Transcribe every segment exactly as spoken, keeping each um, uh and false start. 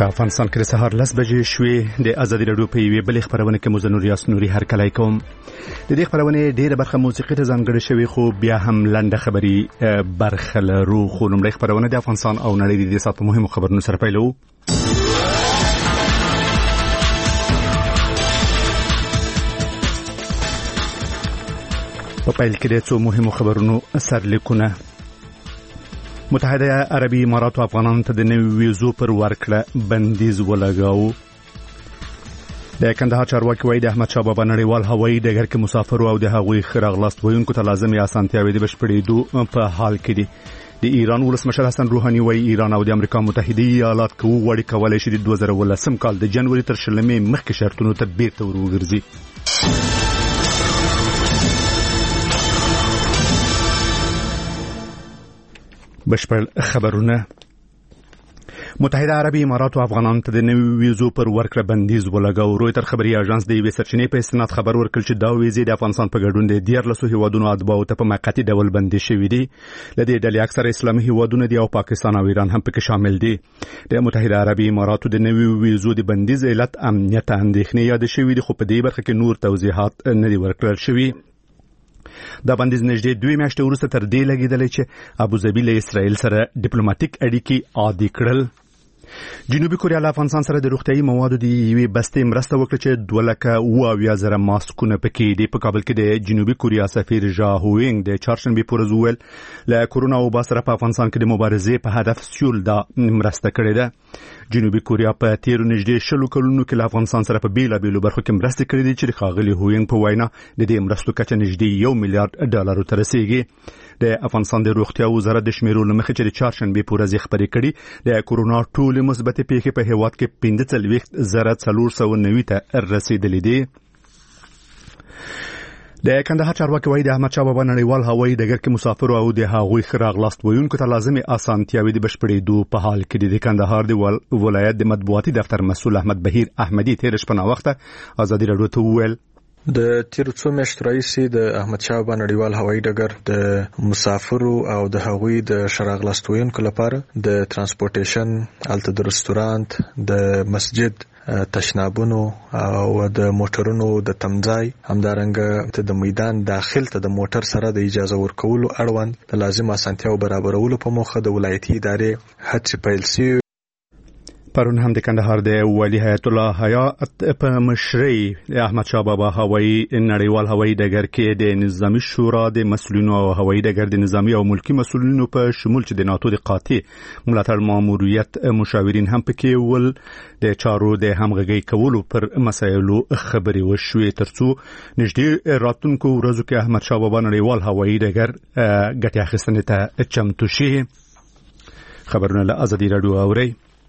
په افغانستان کې د سهار لس بجې شوې. د ازادي راډیو په یوې بلې خبرونه کې مزنور یاس نوري هرکلی کوم. د دې خبرونه ډیره برخه موسیقي ته ځانګړې شوې، خو بیا هم لنډه خبري برخه لرو. خو لومړی خبرونه د افغانستان او نړۍ د دې سات په مهمو خبرونو سره پیلو. په پیل کې د څو مهمو خبرونو سرلیکونه. متحده عربي امارات افغانانو ته د نوي ویزو پر ورکړه بندیز ولګاو. د کندهار چارواکي وایي د احمد شاه بابا نړیوال هوایي ډګر کې مسافرو او د هغوی ښه راغلاست ویونکو ته لازمي اسانتیاوې د بشپړېدو په حال کې دي. د ایران ولسمشر حسن روحاني وایي ایران او د امریکا متحده ایالات کې وغواړي کولی شي د دوه زره ولسم کال د جنوري تر شلمې مخکې شرطونو ته بیرته ور وګرځي. بشپړ خبرونه. متحده عربي امارات او افغانانو ته د نوي ویزو پر ورکړه بندیز ولګاو. رویتر خبري اژانس د یوې سرچینې په استناد خبر ورکړ چې دا ویزې د افغانستان په ګډون د دیارلسو هیوادونو اتباعو ته په موقتي ډول بندي شوې دي. له دې ډلې اکثره اسلامي هیوادونه دي او پاکستان او ایران هم پکې شامل دي. د متحده عربي اماراتو د نوي ویزو د بندیز علت امنیت اندېښنې یاد شوې دي، خو په دې برخه کې نور توضیحات نه دي ورکړل شوي. دا بندیز نږدې دوه میاشتې وروسته تر دې لګیدلی چې ابوظبي له اسرائیل سره ډیپلوماټیک اړیکې عادي کړل. جنوبي کوریا له افغانستان سره د روغتیايي موادو د یوې بستې مرسته وکړه چې دوه لکه اوه اویا زره ماسکونه پکې دي. په کابل کې د جنوبي کوریا سفیر ژا هوینګ د چهارشنبې په ورځ وویل له کورونا وبا سره په افغانستان کې د مبارزې په هدف سیول دا مرسته کړې ده. جنوبي کوریا په تیرو نږدې شلو کلونو کې له افغانستان سره په بیلابیلو برخو کې مرستې کړې دي چې ښاغلي هوینګ په وینا د دې مرستو کچه نږدې یو میلیارډ ډالرو ته رسیږي. د افغانستان د روغتیا وزارت د شمیرو له مخې چې د چهارشنبې په ورځ خبرې کړې د کورونا ټولې مثبتې پیښې په هیواد کې پنځه څلوېښت زره څلور سوه نوي ته رسیدلې دي. د کندهار چارواکي وایي د احمد شاه بابا نړیوال هوایي ډګر کې مسافرو او د هغوی ښه راغلاست ویونکو ته لازمي اسانتیاوې د بشپړېدو په حال کې دي. د کندهار د ولایت د مطبوعاتي دفتر مسؤل احمد بهیر احمدي تېره شپه ناوخته ازادي راډیو ته وویل د تیرو څو میاشتو راهیسې د احمد شاه بابا نړیوال هوایي ډګر د مسافرو او د هغوی د ښه راغلاست ویونکو لپاره د ترانسپورټیشن، هلته د رستورانت، د مسجد تشنابونو او د موټرونو د تمځای، همدارنګه د میدان داخل ته د موټر سره د اجازه ورکولو اړوند د لازم اسانتیاو برابرولو په موخه د ولایتي ادارې هڅې پیل شوې. پرون هم د کندهار د والي حیات الله حیات په مشرۍ د احمد شاه بابا هوایي نړیوال هوایي ډګر کې د نظامی شورا د مسؤلینو او هوایي ډګر د نظامی او ملکی مسؤلینو په شمول چې د ناتو د قاطع ملاتړ ماموریت مشاورین هم پکې ول د چارو د همغږي کولو پر مسایلو خبرې وشوې، ترڅو نږدې راتلونکو ورځو کې احمد شاه بابا نړیوال هوایي ډګر ګټه اخیستنې ته چمتو شي. خبرونه له ازادي راډیو اوري.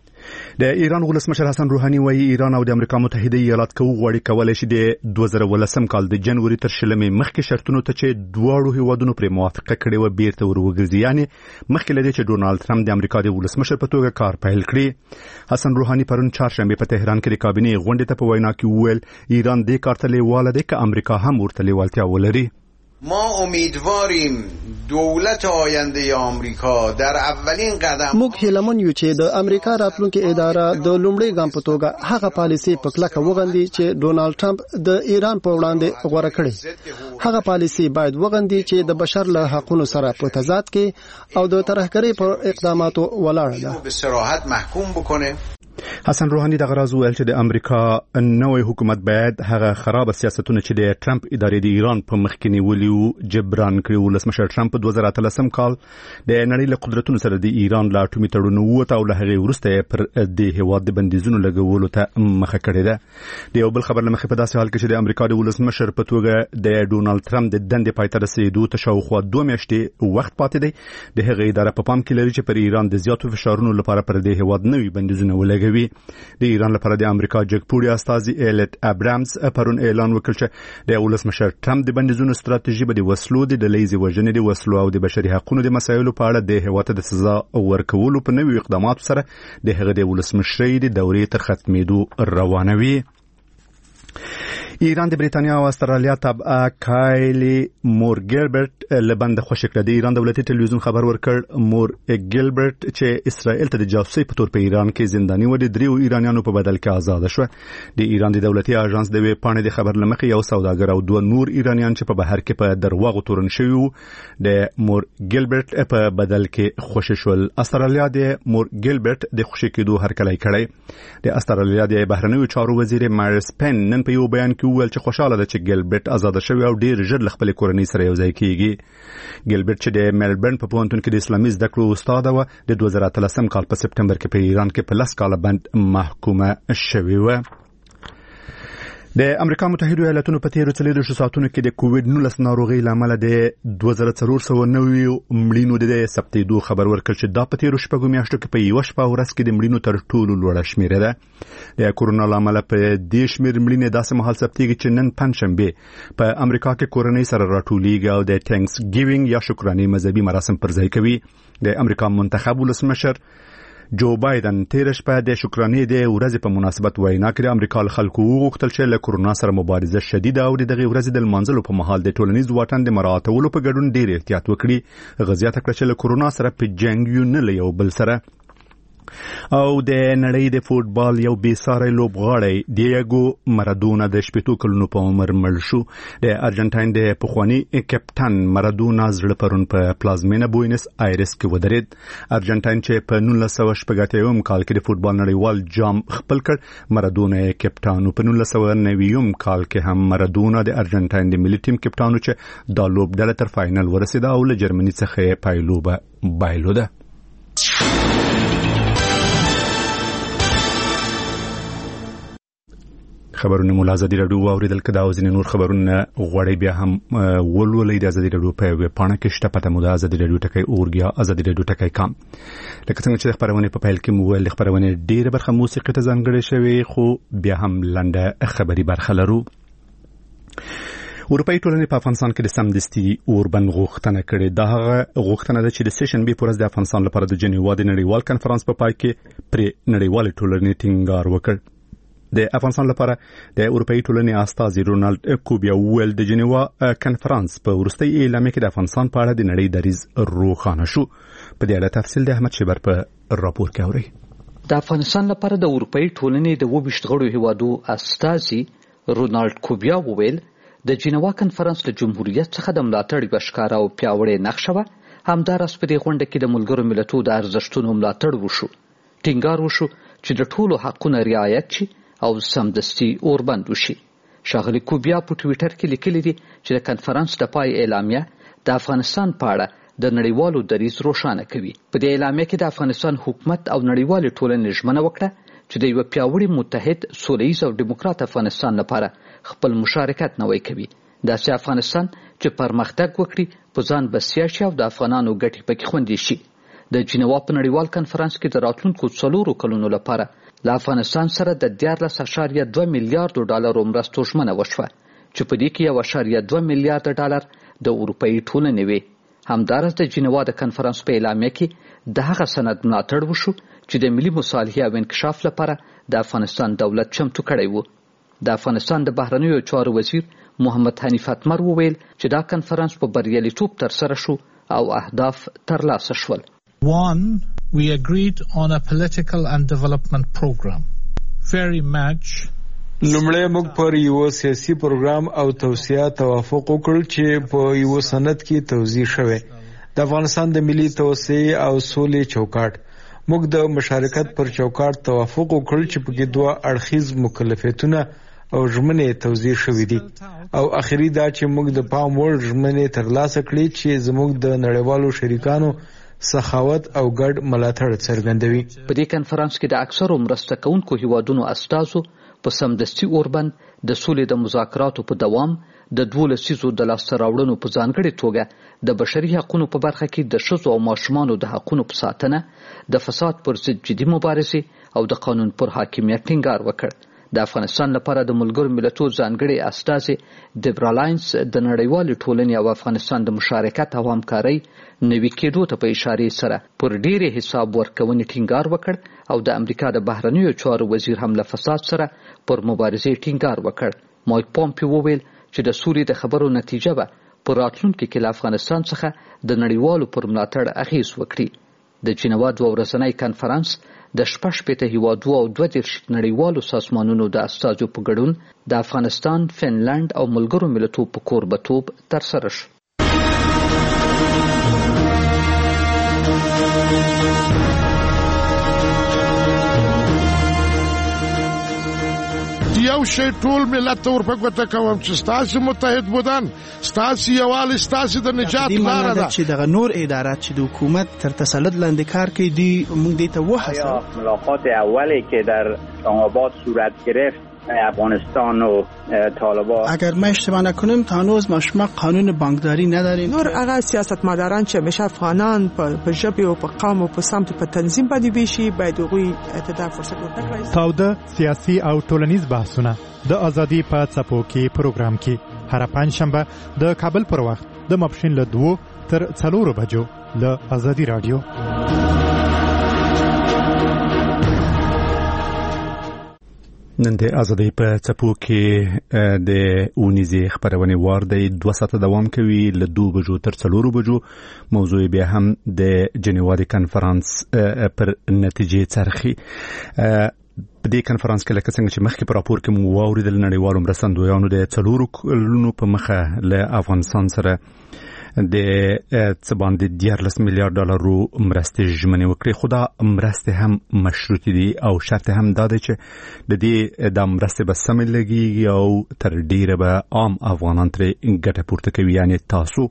د ایران ولسمشر حسن روحاني وایي ایران او د امریکا متحده ایالات کې وغواړي کولی شي د دوه زره ولسم کال د جنوري تر شلمې مخکې شرطونو ته چې دواړو هیوادونو پرې موافقه کړې وه بیرته ور وګرځي، یعنې مخکې له دې چې ډونالډ ټرمپ د امریکا د ولسمشر په توګه کار پیل کړي. حسن روحاني پرون چهارشنبې په تهران کې د کابینې غونډې ته په وینا کې وویل ایران دې کار ته لیواله دی که امریکا هم ورته لیوالتیا ولري. ما امیدواریم دولت آینده آمریکا در اولین قدم موږ هیلمن یو چې د امریکا راتلونکي اداره د لومړي ګام په توګه هغه پالیسي په کلکه وغندي چې ډونالډ ټرمپ د ایران په وړاندې غوړه کړې. هغه پالیسي باید وغندي چې د بشر له حقوقو سره په تضاد کې او د ترهګرۍ پر اقداماتو ولاړه ده. به صراحت محکوم بکنه. حسن روحاني دغه راز وویل چې د امریکا نوې حکومت باید هغه خراب سیاستونه چې د ټرمپ ادارې د ایران په مخ کې نیولي وو جبران کړي. ولسمشر ټرمپ په دوه زره اتلسم کال د نړۍ له قدرتونو سره د ایران له اټومي تړون ووت او له هغې وروسته پر دې هیواد د بندیزونو لګولو ته مخه کړې ده. د یو بل خبر له مخې په داسې حال کې چې د امریکا د ولسمشر په توګه د ډونالډ ټرمپ د دندې پای ته رسېدو ته شاوخوا دوه میاشتې وخت پاتې دی. د هغې اداره په پام کې لري چې پر ایران د زیاتو فشارونو لپاره پر دې هیواد نوي بندیزونه ولګوي. د ایران لپاره د امریکا جګپوړي استازي ایلټ ابرامز پرون اعلان وکړ چې د ولسمشر ټرمپ د بندیزونو ستراتیژي به د وسلو د ډلهیزې وژنې د وسلو او د بشري حقوقو د مسایلو په اړه د هیواد د سزا ورکولو په نوي اقداماتو سره د هغه د ولسمشرۍ د دورې تر ختمېدو روانوي. ایران د بریتانیا او استرالیا تابع کایلی مور ګیلبرټ لبند خوشی کړ. د ایران دولتي ټلویزیون خبر ورکړ مور ګیلبرټ چې اسرائیل ته د جاسوسي په تور په ایران کې زنداني و، د دریو ایرانیانو په بدل کې آزاد شو. د ایران د دولتي اژانس د وی پاڼې د خبر لمخې یو سوداګر او دوه نور ایرانیان چې په بهر کې په درواغو تورن شوی د مور ګیلبرټ په بدل کې خوشی شول. استرالیا د مور ګیلبرټ د خوشی کېدو هرکلی کړی. د استرالیا د بهرنیو چارو وزیر مارس پن نن په یو بیان کې وویل چې خوشاله ده چې ګیلبرټ آزاد شوی او ډیر ژر خپل کورنۍ سره یو ځای کیږي. ګیلبرټ چې د میلبرن په پوهنتون کې د اسلامي زده کړو استاد و، د دوه زره اتلسم کال په سپټمبر کې په ایران کې په لس کاله بند محکومه شوی و. د امریکا متحده ایالاتونو په تیرو څلوېښتو ساعتونو کې د کووډ نولس ناروغۍ لامل د دوه زره څلور سوه نوي مړینو د ثبتېدو خبر ورکړ چې دا په تیرو شپږو میاشتو کې په یوه شپه ورځ کې د مړینو تر ټولو لوړه شمیره ده. د کورونا لامل په دې شمیر مړینې داسې مهال ثبتېږي چې نن پنځشنبه په امریکا کې کورنۍ سره راټولیږي او د تھینکس ګیوینګ یا شکرانې مذهبي مراسم پر ځای کوي. د امریکا منتخب ولسمشر جو بایدن تیر شپه د شکرانې د ورځې په مناسبت وینا کړې. امریکا له خلکو وغوښتل چې له کورونا سره مبارزه شدیده او د دغه ورځې د لمانځلو په مهال د ټولنیز واټن د مراعاتولو په ګډون ډیر احتیاط وکړي. غزیات کړ چې له کورونا سره په جنگ یو نه له یو بل سره. او د نړۍ د فوتبال یو بیساره لوبغاړی دیاګو مارادونا د شپږ کلونو په عمر مړ شو. د ارجنټاین د پخوانی کپټان مارادونا زړه پرون په پلازمینه بوینس آیرس کې ودرید. ارجنټاین چې په نولس سوه شپږ اتیا کال کې د فوتبال نړیوال جام خپل کړ، مارادونا کپټان په نولس سوه نوي کال کې هم مارادونا د ارجنټاین د ملي ټیم کپټان چې د لوبډله تر فائنل ورسېده او له جرمني څخه پایلوبه بایلوده. خبرونه مولا ازادي رادیو اوریدل کدا او ځینې نور خبرونه غوړې بیا هم ولولې د ازادي رادیو په ویب پاڼه کې شته. پته مو د ازادي رادیو ټکی اورګیا ازادي رادیو ټکی کام. لکه څنګه چې خبرونه په پیل کې مو ول خبرونه ډیره برخه موسیقي ته ځانګړې شوی، خو بیا هم لنډه خبري برخه لرو. اروپאי ټولنې په افغانستان کې د سمدستي اوربند غوښتنه کړې. دا هغه غوښتنه ده چې د سیشن بي پورز د افغانستان لپاره د جنیوا د نړیوال کانفرنس په پای کې پر نړیوال ټولنې ټینګار وکړ. د افغانستان لپاره د اروپאי ټولنې استازي رونالد کوبیا ویل د جنیوا کانفرنس په ورستۍ اعلامیه کې د افغانستان په اړه د نړۍ دریځ روښانه شو. په دې اړه تفصیل د احمد شیبر په راپور کې اوري. د افغانستان لپاره د اروپאי ټولنې د وبشت غړو هیوادو استازي رونالد کوبیا ویل د جنیوا کانفرنس له جمهوریت څخه د ملاتړ یوه ښکاره او پیاوړې نقشه وه. همداراز په دې غونډه کې د ملګرو ملتونو د ارزښتونو ملاتړ وشو. ټینګار وشو چې د ټولو حقونه رعایت شي او سمدستي اوربند وشي. شاغلي کوبیا په ټویټر کې لیکلي دي چې د کانفرنس د پای اعلامیه د افغانستان په اړه د نړیوالو دریځ روښانه کوي. په دې اعلامیه کې د افغانستان حکومت او نړیوالې ټولنې ژمنه وکړه چې د یو پیاوړي متحد سولیز او ډیموکرات افغانستان لپاره خپل مشارکت نوی کوي. داسې افغانستان چې پرمختګ وکړي، په ځان بسیا شي او د افغانانو ګټې پکې خوندي شي. د جنیوا په نړیوال کانفرنس کې د راتلونکو څلورو کلونو لپاره له افغانستان سره د دیارلس اعشاریه دوه میلیارډو ډالرو مرستو ژمنه وشوه چې په دې کې یو اعشاریه دوه میلیارډ ډالر د اروپאי ټولنې وي. همداراز د جنیوا د کانفرنس په اعلامیه کې د هغه سند ملاتړ وشو چې د ملي مصالحې او انکشاف لپاره د افغانستان دولت چمتو کړی و. د افغانستان د بهرنیو چارو وزیر محمد حنیف اتمر وویل چې دا کانفرنس په بریالیتوب ترسره شو او اهداف ترلاسه شول. One, we agreed on a political and development program. Very much. لومړی موږ پر یو سیاسي پروګرام او توسعه توافق وکړ چې په یو سند کې توضیح شوی. د افغانستان د ملي توسعه او سولې چوکاټ. موږ د مشارکت پر چوکاټ توافق وکړ چې په کې دوه اړخیز مکلفیتونه او ژمنې توضیح شوې دي. او اخري دا چې موږ د پام وړ ژمنې ترلاسه کړې چې زموږ د نړیوالو شریکانو سخاوت او ګډ ملاتړ څرګندوي. په دې کانفرنس کې د اکثرو مرسته کوونکو هیوادونو استازو په سمدستي اوربند د سولې د مذاکراتو په دوام، د دوه لسیزو د لاسته راوړنو په ځانګړې توګه د بشري حقوقو په برخه کې د ښځو او ماشومانو د حقوقو په ساتنه، د فساد پر ضد جدي مبارزې او د قانون پر حاکمیت ټینګار وکړ. د افغانستان لپاره د ملګرو ملتونو ځانګړي استازي دیبرا لاینز د نړیوالې ټولنې او افغانستان د مشارکت او همکارۍ نوي کېدو ته په اشارې سره پر ډېرې حساب ورکونې ټینګار وکړ او د امریکا د بهرنیو چارو وزیر هم له فساد سره پر مبارزې ټینګار وکړ. مایک پومپیو وویل چې د سولې د خبرو نتیجه به په راتلونکي کې له افغانستان څخه د نړیوالو پر ملاتړ اغېز وکړي. د جنیوا دوه ورځنی کنفرانس د شپږ شپېته هیوادو او دوه دېرش نړیوالو سازمانونو د استازو په ګډون د افغانستان، فنلنډ او ملګرو ملتونو په کوربه‌توب ترسره شو. یو شی ټول ملت ته ورپګوته کوم چې ستاسو متحد بودن، ستاسو یووالی، ستاسو د نجات لاره ده. چې دغه نور ادارات چې د حکومت تر تسلط لاندې کار کوي دی موږ دې ته وهڅوو. ملاقات اولی که در اسلام آباد صورت گرفت افغانستان و طالبان، اگر ما اشتباه نکنم تا هنوز ما شما قانون بانکداری نداریم. نور هغه سیاستمداران چې همیشه افغانان په ژبه او په قوم او په سمت په تنظیم باندې بشي باید هغوی ته فرصت ورکړي. تاوده سیاسي او ټولنیز بحثونه د ازادي په څپو کې پروګرام کې هر پنځشنبه د کابل پر وخت د ماپښین له دوه تر څلورو بجو له ازادي رادیو. نن د ازادۍ په څپو کې د اونیزې خبرونې وار دی دوه ساعته دوام کوي له دوه بجو تر څلورو بجو. موضوع بیا هم د جنیوا د کنفرانس پر نتیجې څرخي. په دې کنفرانس کې لکه څنګه چې مخکې په راپور کې مو واوریدل نړیوالو مرستندویانو د څلورو کلونو په مخه له افغانستان سره د څه باندې دیارلس میلیارډ ډالرو مرستې ژمنې وکړې، خو دا مرستې هم مشروطې دي او شرط هم دا دی چې د دې د مرستې به سمې لګېږي او تر ډېره به عام افغانان ترې ګټه پورته کوي. یعنې تاسو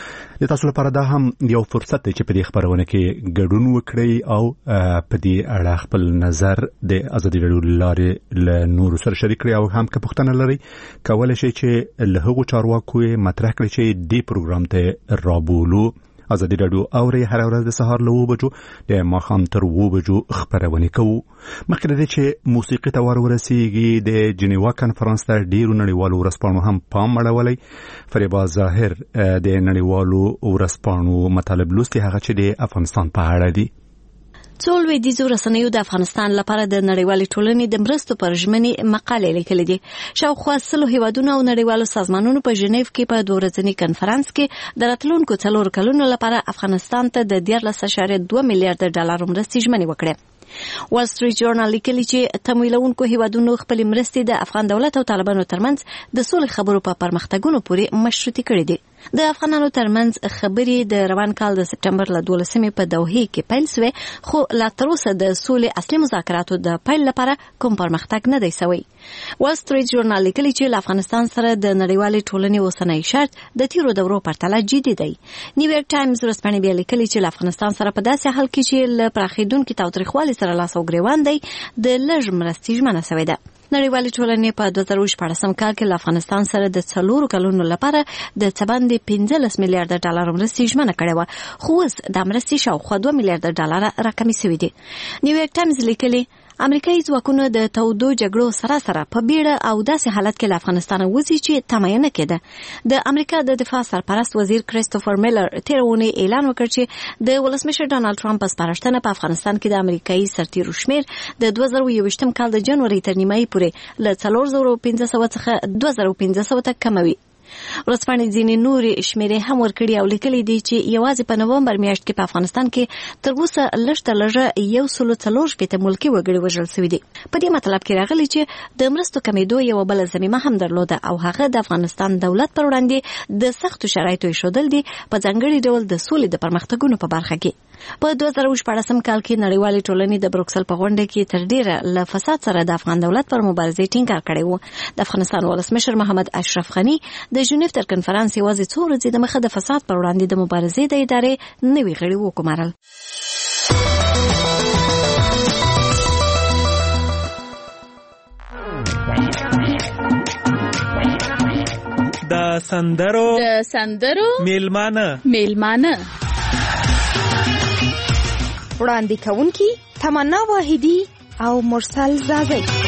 د تاسو لپاره دا هم یو فرصت دی چې په دې خبرونه کې ګډون وکړئ او په دې اړه خپل نظر د ازادي راډیو له لارې له نورو سره شریک کړئ او هم که پوښتنه لرئ کولی شئ چې له هغو چارواکو یې مطرح کړئ چې دې پروګرام ته رابولو. ازادي راډیو اوري هر ورځ د سهار له اوه بجو د ماښام تر اوه بجو خبرونه کوو. مخکې له دې چې موسیقي ته ور ورسیږي د جنیوا کنفرانس ته ډېرو نړیوالو ورځپاڼو هم پام اړولی. فریبا ظاهر د نړیوالو ورځپاڼو مطالب لوستي، هغه چې د افغانستان په اړه دي. څو لویدیځو رسنیو د افغانستان لپاره د نړیوالې ټولنې د مرستو پر ژمنې مقالې لیکلې دي. شاوخوا سلو هیوادونو او نړیوالو سازمانونو په ژنیف کې په دوه ورځني کنفرانس کې د راتلونکو څلورو کلونو لپاره افغانستان ته د دیارلس اعشاریه دوه میلیارډ ډالر مرستې ژمنې وکړې. وال سټریټ جورنال لیکلي چې تمویلونکو هیوادونو خپل مرستې د افغان دولت او طالبانو ترمنځ د سولې خبرو په پرمختګونو پورې مشروطې کړې دي. د افغانانو ترمنځ خبرې د روان کال د سپټمبر له دولسمې په دوحې کې پیل شوې، خو لا تر اوسه د سولې اصلي مذاکراتو د پیل لپاره کوم پرمختګ نه دی شوی. وال سټریټ جورنال لیکلي چې له افغانستان سره د نړیوالې ټولنې اوسنی شرط د تیرو دورو پرتله جدي دی. نیویارک ټایمز ورځپاڼې بیا لیکلي چې له افغانستان سره په داسې حال کې چې له پراخېدونکي تاوتریخوالي سره لاس او ګریوان دی د لږ مرستې ژمنه شوې ده. نړیوالې ټولنې په دوه زره شپاړسم کال کې له افغانستان سره د څلورو کلونو لپاره د څه باندې پنځلس میلیارډ ډالر مرستې ژمنه کړې وه، خو اوس دا مرستې شاوخوا دوه میلیارډ ډالره راکمې شوې دي. نیویارک ټایمز لیکلي امریکایي ځواکونه د تودو جګړو سره سره په بیړه او داسې حالت کې له افغانستان وځي چې تمایه نه کېده. د امریکا د دفاع سرپرست وزیر کریستوفر میلر تېره اونۍ اعلان وکړ چې د ولسمشر ډانلډ ټرمپ په سپارښتنه په افغانستان کې د امریکایي سرتیرو شمېر د دوه زره یوویشتم کال د جنوري تر نیمایي پورې له څلور زره پنځه سوه څخه دوه زره پنځه سوه ته کموي. ورځپاڼې ځینې نورې شمیرې هم ورکړي او لیکلي دي چې یوازې په نومبر میاشت کې په افغانستان کې تر اوسه لږ تر لږه یو سلو څلور شپېته ملکي وګړي وژل شوي دي. په دې مطلب کې راغلي چې د مرستو کمېدو یوه بله ضمیمه هم درلوده او هغه د افغانستان دولت پر وړاندې د سختو شرایطو ایښودل دي، په ځانګړي ډول د سولې د پرمختګونو په برخه کې. په دوه زره شپاړسم کال کې نړیوالې ټولنې د بروکسل په غونډه کې تر ډیره له فساد سره د افغان دولت پر مبارزې ټینګار کړی و. د افغانستان ولسمشر محمد اشرف غني د ژنیف تر کنفرانس یوازې څو ورځې د مخه د فساد پر وړاندې د مبارزې د ادارې نوي غړي وګمارل. د سندرو د سندرو میلمانه میلمانه وړاندې کوونکي تمنا واحدی او مرسل زازی.